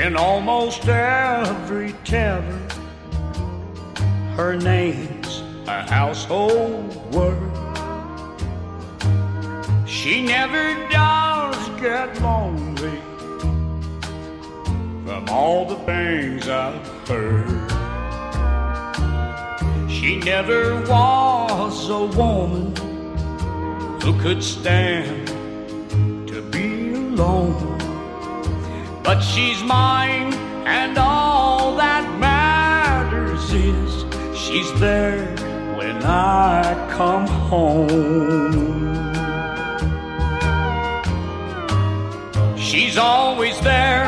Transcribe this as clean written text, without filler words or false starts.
in almost every tavern. Her name's a household word. She never does get lonely from all the things I've heard. She never was a woman who could stand to be alone. But she's mine, and all that matters is she's there when I come home. She's always there